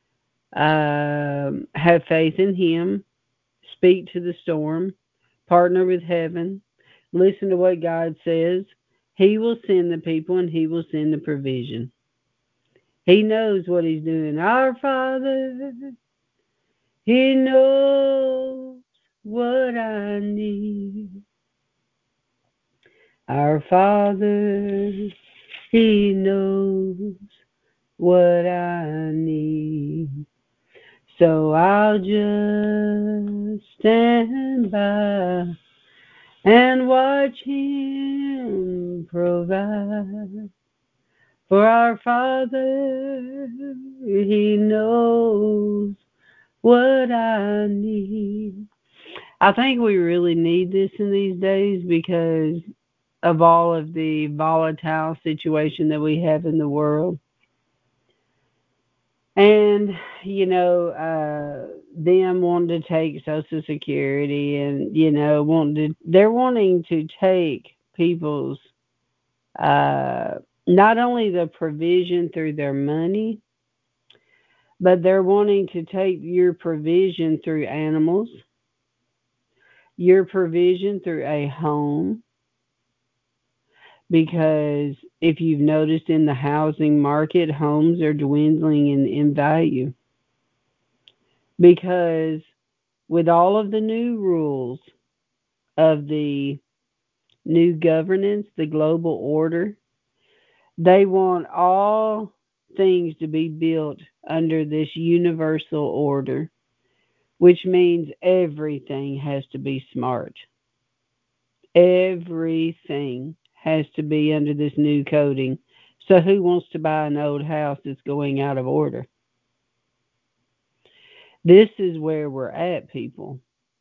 um, have faith in Him, speak to the storm, partner with heaven, listen to what God says. He will send the people and He will send the provision. He knows what he's doing. Our Father, he knows what I need. Our Father, he knows what I need. So I'll just stand by and watch him provide. For our Father, he knows what I need. I think we really need this in these days because of all of the volatile situation that we have in the world. And, you know, uh, them wanting to take Social Security and, you know, wanting to, they're wanting to take people's, uh, not only the provision through their money, but they're wanting to take your provision through animals, your provision through a home, because if you've noticed in the housing market, homes are dwindling in, in value because with all of the new rules of the new governance, the global order, they want all things to be built under this universal order, which means everything has to be smart. Everything has to be under this new coding. So who wants to buy an old house that's going out of order? This is where we're at, people.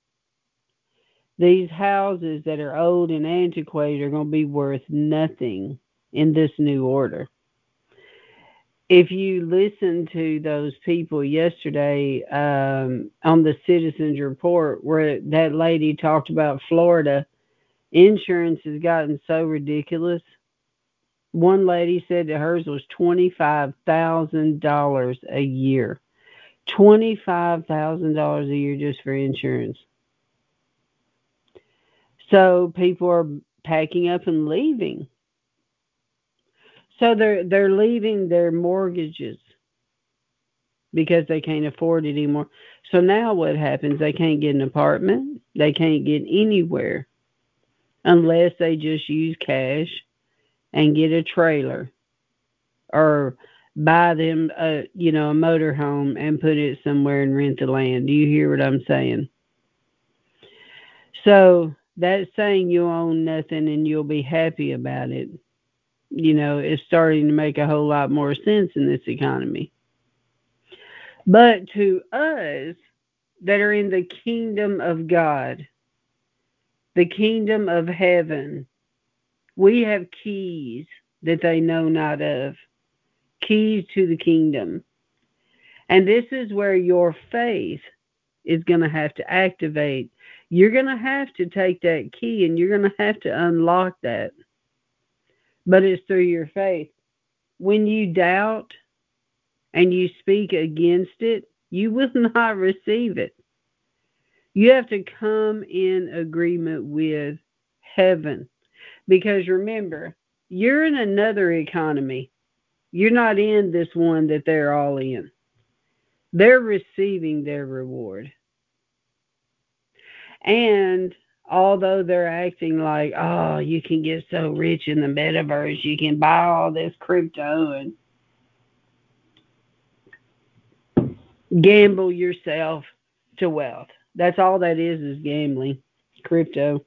These houses that are old and antiquated are going to be worth nothing in this new order. If you listen to those people yesterday um, on the Citizens Report, where that lady talked about Florida, insurance has gotten so ridiculous. One lady said that hers was twenty-five thousand dollars a year. twenty-five thousand dollars a year just for insurance. So people are packing up and leaving. So they're they're leaving their mortgages because they can't afford it anymore. So now what happens? They can't get an apartment. They can't get anywhere unless they just use cash and get a trailer or buy them a you know a motor home and put it somewhere and rent the land. Do you hear what I'm saying? So that saying you own nothing and you'll be happy about it, you know, is starting to make a whole lot more sense in this economy. But to us that are in the kingdom of God, the kingdom of heaven, we have keys that they know not of, keys to the kingdom. And this is where your faith is going to have to activate. You're going to have to take that key and you're going to have to unlock that. But it's through your faith. When you doubt and you speak against it, you will not receive it. You have to come in agreement with heaven. Because remember, you're in another economy. You're not in this one that they're all in. They're receiving their reward. And although they're acting like, oh, you can get so rich in the metaverse, you can buy all this crypto and gamble yourself to wealth. That's all that is, is gambling, crypto.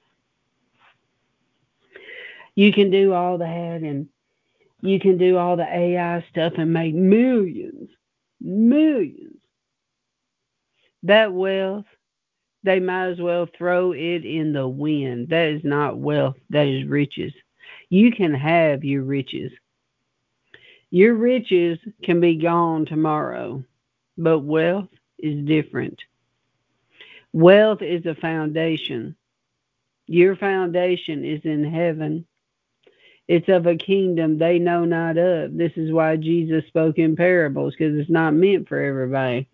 You can do all that and you can do all the A I stuff and make millions, millions. That wealth, they might as well throw it in the wind. That is not wealth, that is riches. You can have your riches. Your riches can be gone tomorrow, but wealth is different. Wealth is a foundation. Your foundation is in heaven. It's of a kingdom they know not of. This is why Jesus spoke in parables, because it's not meant for everybody.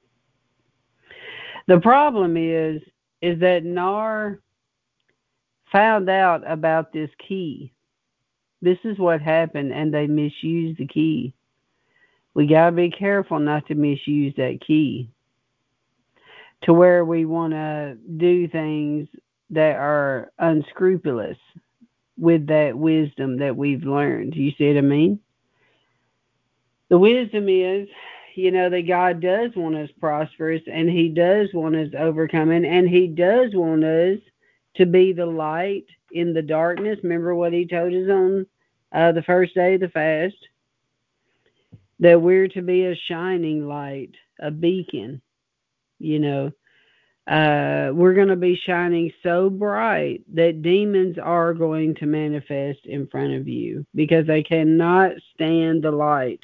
The problem is, is that Nar found out about this key. This is what happened, and they misused the key. We got to be careful not to misuse that key to where we want to do things that are unscrupulous with that wisdom that we've learned. You see what I mean? The wisdom is, you know, that God does want us prosperous, and He does want us overcoming, and He does want us to be the light in the darkness. Remember what He told us on uh, the first day of the fast? That we're to be a shining light, a beacon, you know. Uh, we're going to be shining so bright that demons are going to manifest in front of you because they cannot stand the light.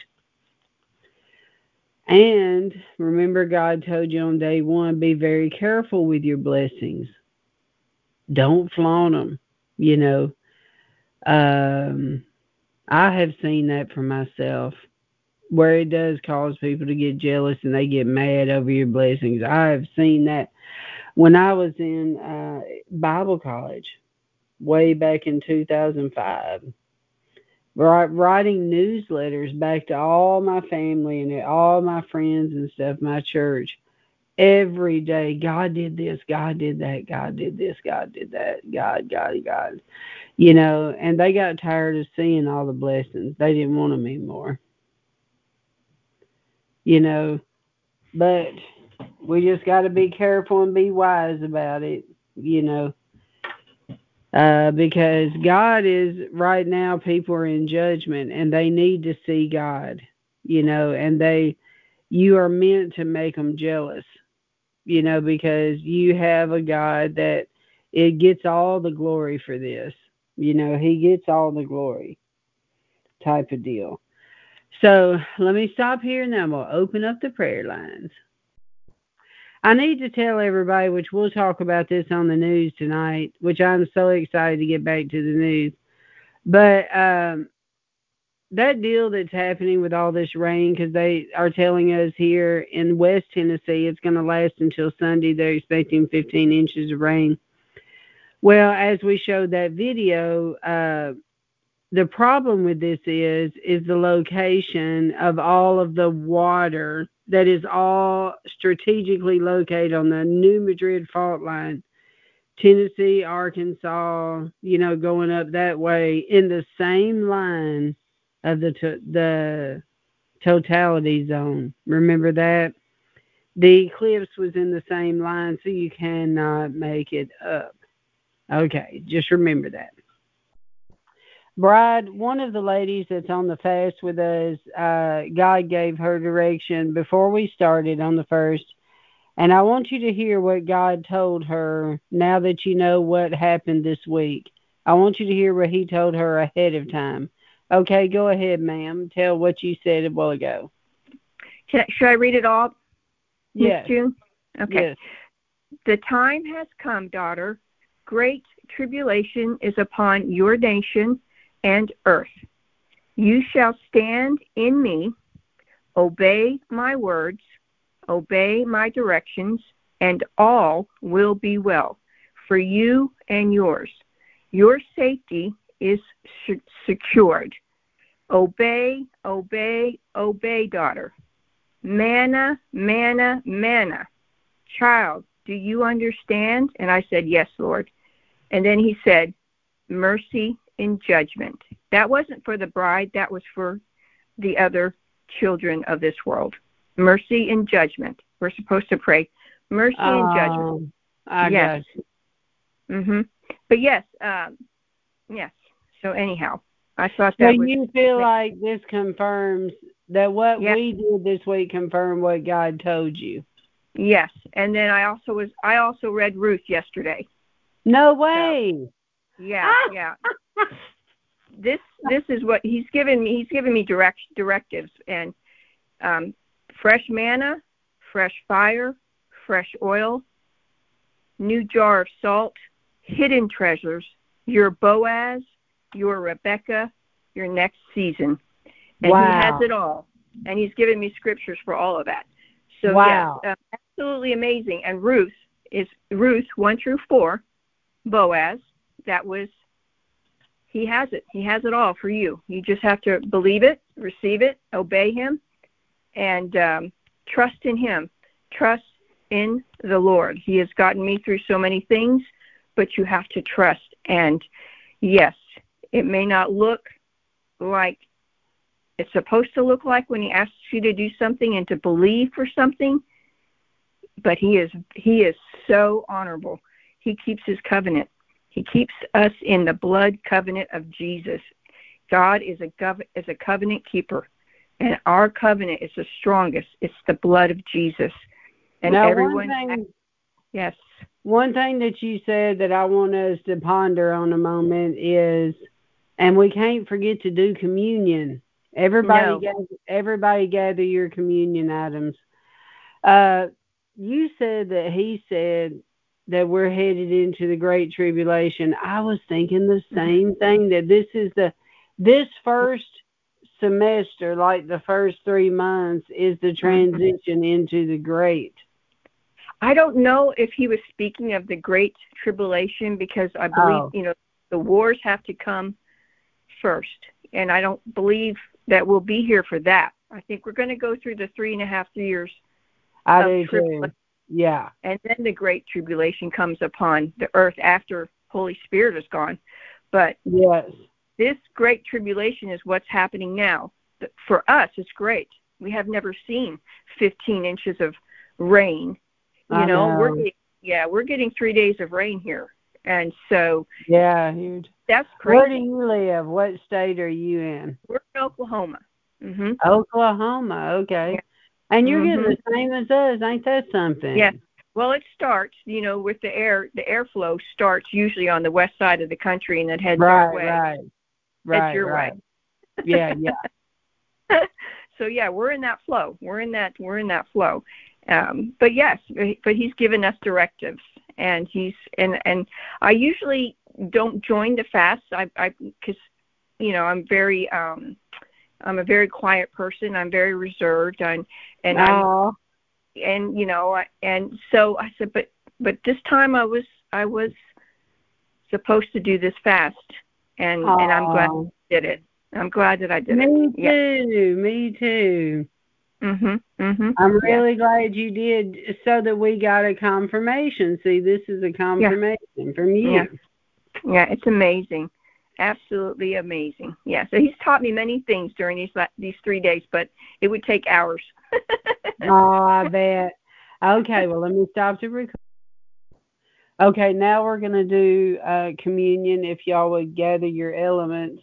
And remember, God told you on day one, be very careful with your blessings. Don't flaunt them, you know. Um, I have seen that for myself, where it does cause people to get jealous and they get mad over your blessings. I have seen that when I was in uh, Bible college, way back in two thousand five. Writing newsletters back to all my family and all my friends and stuff, my church, every day. God did this, God did that, God did this, God did that, God, God, God. You know, and they got tired of seeing all the blessings. They didn't want them anymore. You know, but we just got to be careful and be wise about it, you know. Uh, because God is, right now, people are in judgment and they need to see God, you know, and they, you are meant to make them jealous, you know, because you have a God that it gets all the glory for this, you know, He gets all the glory type of deal. So let me stop here and then we'll open up the prayer lines. I need to tell everybody, which we'll talk about this on the news tonight, which I'm so excited to get back to the news. But um, that deal that's happening with all this rain, because they are telling us here in West Tennessee it's going to last until Sunday. They're expecting fifteen inches of rain. Well, as we showed that video, uh, the problem with this is is the location of all of the water that is all strategically located on the New Madrid fault line, Tennessee, Arkansas, you know, going up that way in the same line of the to- the totality zone. Remember that? The eclipse was in the same line, so you cannot make it up. Okay, just remember that. Bride, one of the ladies that's on the fast with us, uh, God gave her direction before we started on the first. And I want you to hear what God told her now that you know what happened this week. I want you to hear what He told her ahead of time. Okay, go ahead, ma'am. Tell what you said a while ago. Should I, should I read it all, Yes. Miss June? Okay. Yes. The time has come, daughter. Great tribulation is upon your nation and earth. You shall stand in me, obey my words, obey my directions, and all will be well for you and yours. Your safety is secured. Obey, obey, obey, daughter. Manna, manna, manna. Child, do you understand? And I said, yes, Lord. And then He said, mercy in judgment. That wasn't for the bride. That was for the other children of this world. Mercy in judgment. We're supposed to pray mercy um, and judgment. I yes. got you. Mm-hmm. But yes, um, yes. So anyhow, I thought So that was... you feel like this confirms that what yeah. we did this week confirmed what God told you? Yes. And then I also was I also read Ruth yesterday. No way. So, yeah, yeah. This this is what He's given me. He's given me direct directives and um, fresh manna, fresh fire, fresh oil, new jar of salt, hidden treasures, your Boaz, your Rebecca, your next season. And wow. He has it all. And He's given me scriptures for all of that. So wow. yes, uh, absolutely amazing. And Ruth is Ruth one through four, Boaz. That was, He has it. He has it all for you. You just have to believe it, receive it, obey Him, and um, trust in him. Trust in the Lord. He has gotten me through so many things, but you have to trust. And yes, it may not look like it's supposed to look like when he asks you to do something and to believe for something, but he is he is so honorable. He keeps his covenant. He keeps us in the blood covenant of Jesus. God is a gov- is a covenant keeper, and our covenant is the strongest. It's the blood of Jesus. And now, everyone, one thing, yes. One thing that you said that I want us to ponder on a moment is, and we can't forget to do communion. Everybody, No. gather, everybody, gather your communion items. Uh, you said that he said that we're headed into the Great Tribulation. I was thinking the same mm-hmm. thing. That this is the this first semester, like the first three months, is the transition mm-hmm. into the Great. I don't know if he was speaking of the Great Tribulation, because I believe, oh. you know, the wars have to come first. And I don't believe that we'll be here for that. I think we're going to go through the three and a half years I of do tribulation. Too. Yeah. And then the Great Tribulation comes upon the earth after Holy Spirit is gone. But yes, this Great Tribulation is what's happening now. For us, it's great. We have never seen fifteen inches of rain. You know, know, we're getting, yeah, we're getting three days of rain here, and so yeah, huge. That's crazy. Where do you live? What state are you in? We're in Oklahoma. Mm-hmm. Oklahoma, okay. Yeah. And you're mm-hmm. getting the same as us, ain't that something? Yeah. Well, it starts, you know, with the air. The airflow starts usually on the west side of the country, and it heads right, our way. Right, right, Heads your right. way. Yeah, yeah. So yeah, we're in that flow. We're in that. We're in that flow. Um, but yes, but he's given us directives, and he's and and I usually don't join the fast. I I because you know I'm very um I'm a very quiet person. I'm very reserved. I'm and I and you know and so I said, but but this time I was I was supposed to do this fast, and Aww. and I'm glad I did it. I'm glad that I did me it. Me too. Yeah. Me too. Mhm. Mhm. I'm really yeah. glad you did, so that we got a confirmation. See, this is a confirmation yeah. from you. Yeah. Yeah, it's amazing. Absolutely amazing. Yeah. So he's taught me many things during these these three days, but it would take hours. Oh, I bet. Okay, well, let me stop the record. Okay, now we're going to do uh, communion. If y'all would gather your elements.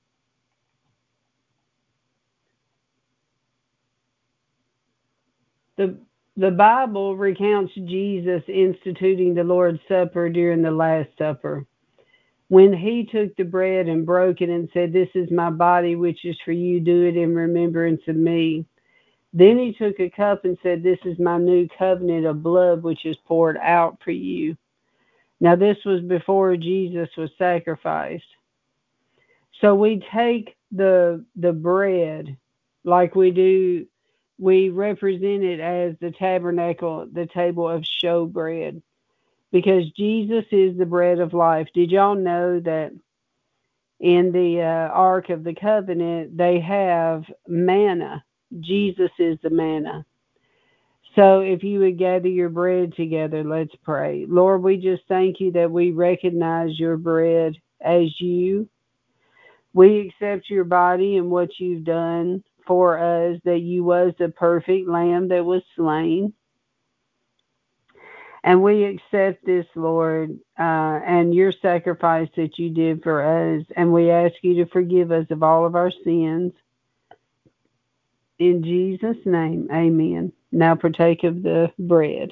The the Bible recounts Jesus instituting the Lord's Supper during the Last Supper, when he took the bread and broke it and said, "This is my body, which is for you. Do it in remembrance of me." Then he took a cup and said, "This is my new covenant of blood, which is poured out for you." Now, this was before Jesus was sacrificed. So we take the the bread like we do. We represent it as the tabernacle, the table of showbread, because Jesus is the bread of life. Did y'all know that in the uh, Ark of the Covenant, they have manna? Jesus is the manna. So if you would gather your bread together, let's pray. Lord, we just thank you that we recognize your bread as you. We accept your body and what you've done for us, that you was the perfect lamb that was slain. And we accept this, Lord, uh, and your sacrifice that you did for us. And we ask you to forgive us of all of our sins. In Jesus' name, amen. Now partake of the bread.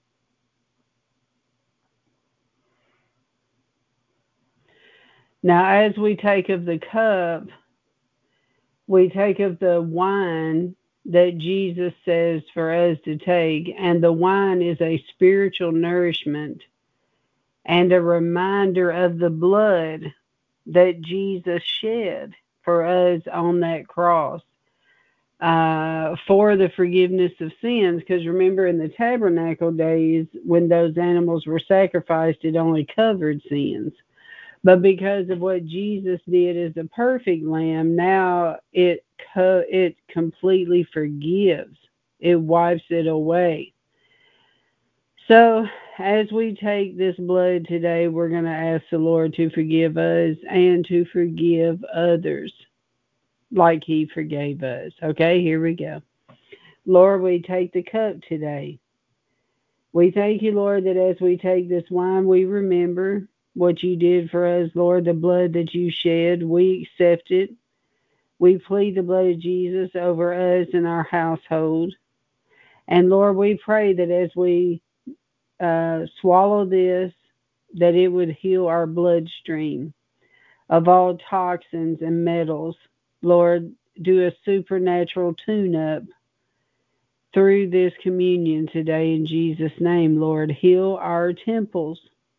Now, as we take of the cup, we take of the wine that Jesus says for us to take, and the wine is a spiritual nourishment and a reminder of the blood that Jesus shed for us on that cross uh, for the forgiveness of sins. Because remember, in the tabernacle days, when those animals were sacrificed, it only covered sins. But because of what Jesus did as a perfect lamb, now it co- it completely forgives. It wipes it away. So, as we take this blood today, we're going to ask the Lord to forgive us and to forgive others like He forgave us. Okay, here we go. Lord, we take the cup today. We thank you, Lord, that as we take this wine, we remember what you did for us, Lord, the blood that you shed. We accept it. We plead the blood of Jesus over us and our household. And Lord, we pray that as we uh, swallow this, that it would heal our bloodstream of all toxins and metals. Lord, do a supernatural tune-up through this communion today in Jesus' name, Lord. Heal our temples.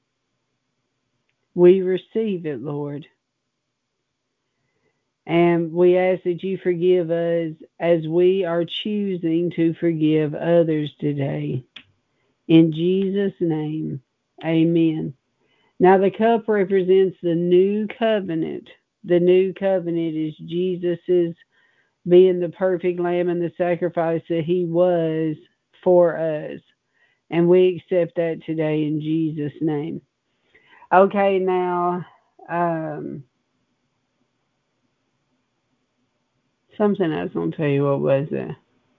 We receive it, Lord. And we ask that you forgive us as we are choosing to forgive others today. In Jesus' name, amen. Now the cup represents the new covenant. The new covenant is Jesus's being the perfect lamb and the sacrifice that he was for us. And we accept that today in Jesus' name. Okay, now, um, something I was going to tell you. What was it?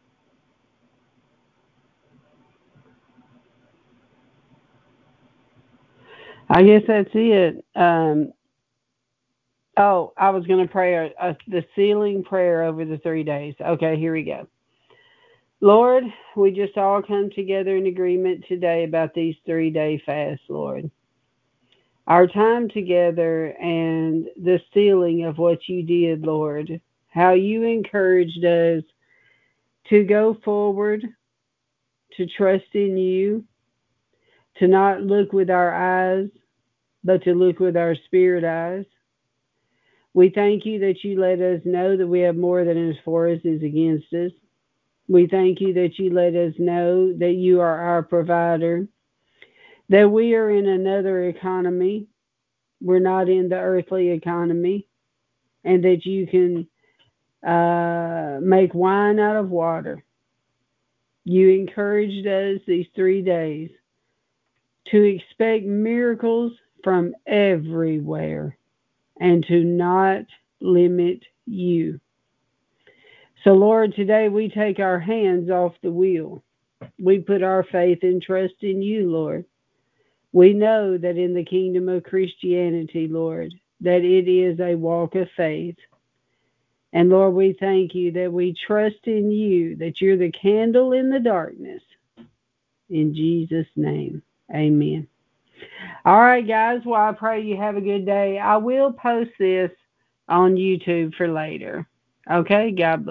I guess that's it. Um, oh, I was going to pray a, a, the sealing prayer over the three days. Okay, here we go. Lord, we just all come together in agreement today about these three-day fasts, Lord. Our time together and the sealing of what you did, Lord. How you encouraged us to go forward, to trust in you, to not look with our eyes, but to look with our spirit eyes. We thank you that you let us know that we have more than is for us is against us. We thank you that you let us know that you are our provider, that we are in another economy. We're not in the earthly economy, and that you can uh, make wine out of water. You encouraged us these three days to expect miracles from everywhere and to not limit you. So, Lord, today we take our hands off the wheel. We put our faith and trust in you, Lord. We know that in the kingdom of Christianity, Lord, that it is a walk of faith. And Lord, we thank you that we trust in you, that you're the candle in the darkness. In Jesus' name, amen. All right, guys. Well, I pray you have a good day. I will post this on YouTube for later. Okay, God bless.